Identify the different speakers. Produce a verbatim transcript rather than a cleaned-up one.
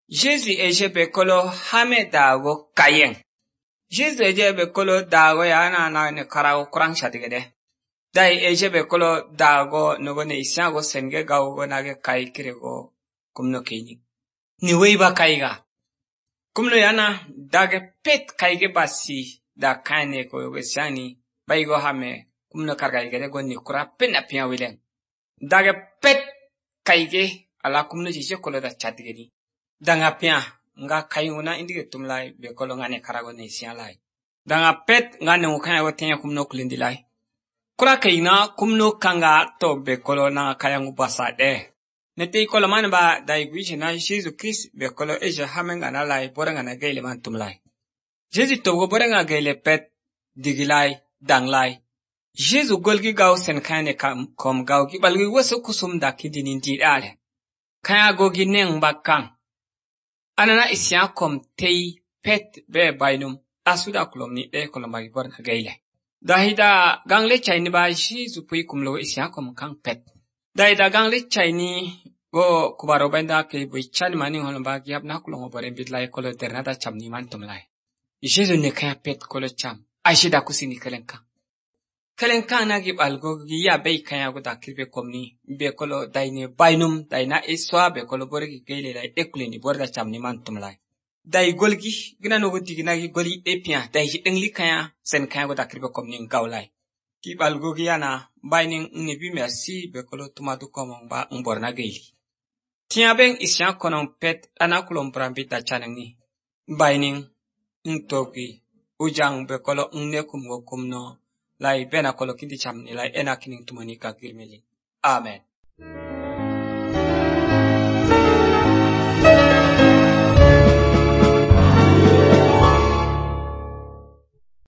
Speaker 1: Jésus eje bekolo hame dago kayen. Jésus eje bekolo dago ya na na ne karago kurang shadigede. Dai eje bekolo dago nogo ne isyago senge gawo nage kai kirego kumno kini. Ni weiba kaiga. Kumno yana dage pet kaige basi da kane ko yogesyani baigo hame kumno karga igede go ni kura pena pia wilen. Dage pet kaige ala kumno jije kolo da chadigedi. Danga pia nga kayuna indige tumlai bekolo ngane karago ne sialai. Danga pet ngane ukanya wotenya kumno kulindilai. Kura kayina kumno kanga to bekolo na kayangu basade. Nete ikolo mani ba daigwishi na Jesu Christ bekolo eje hamenga na lai borenga na gaile man tumlai. Jesu togo borenga gaile pet digilai danglai. Jesu golgi gao sen kane kam kom gao gi balgi wasu kusum da kidini ndidale. Kaya gogi neng bakang. Anana isya kom tei pet be bainum asuda kulom ni de kolom bagi borna gaile. Dahida gangle chaini ba Jesu pui kumlo isya kom kang pet. Dahida gangle chaini go kubaro benda ke bui chani mani holom bagi abna kulong obore bidlai kolo ternada chamni man tumlai. Jesu ne kaya pet kolo cham. Aishida kusini kelenka. Kelenka nagi balgo giya bei kaya go dakil be komni be kolo daine bainum daina iswa be kolo borgi gaile lai ekuleni borda chamni man tumlai. Dai golgi gina no gudi gina gi goli epia dai hidengli kaya sen kaya go dakil be komni gaulai. Ki balgo giya na baining ne bi merci be kolo tumadu komong ba mborna gaili. Tia ben isya konon pet anakulom brambi da chanengi. Baining ntogi ujang be kolo nne kumgo kumno lai bena kolo kindi chamni lai ena kining tumani ka girmeli. Amen.